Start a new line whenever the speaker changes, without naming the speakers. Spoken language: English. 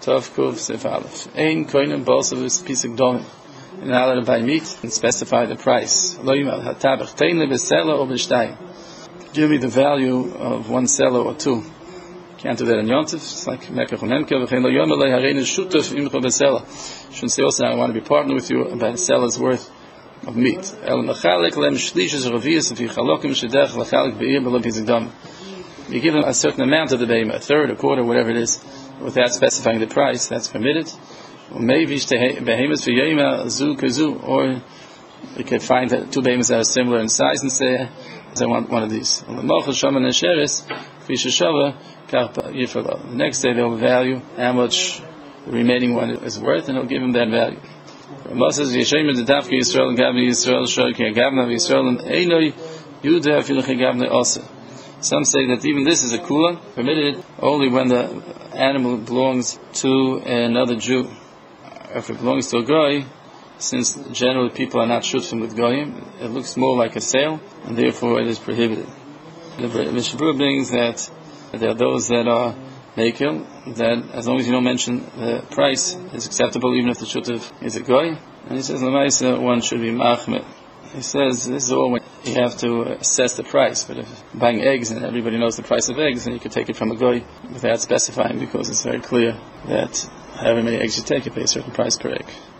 Tov Kuv Sif Aleph. Ein koinem bolsavus pisik domim. In order to buy meat and specify the price. Lo yimal hatabach tein lebesela or b'shtayim. Give me the value of one seller or two. Can't do that in Yontif. It's like Mekach Unemke. V'chein lo yom alei hareinu shutuf imcha b'sela. Shouldn't say also I want to be partner with you about a seller's worth of meat. El mechalek lem shlishas raviyas v'hi chalokim shedech l'chalek be'ir b'lo pisik domim. You give them a certain amount of the behemoth, a third, a quarter, whatever it is, without specifying the price, that's permitted. Or maybe behemoths for yoma zu kazu, or you can find that two behemoths that are similar in size and say, I want one of these. The next day they'll value how much the remaining one is worth, and he'll give him that value. Some say that even this is a kula, permitted only when the animal belongs to another Jew. If it belongs to a goy, since generally people are not shutfim with goyim, it looks more like a sale, and therefore it is prohibited. The Mishnah Berurah brings that there are those that are makil, that as long as you don't mention the price, is acceptable even if the shutf is a goy. And he says, Lamaisa, one should be machmir. He says, this is all when you have to assess the price, but if buying eggs and everybody knows the price of eggs, then you could take it from a goy without specifying, because it's very clear that however many eggs you take, you pay a certain price per egg.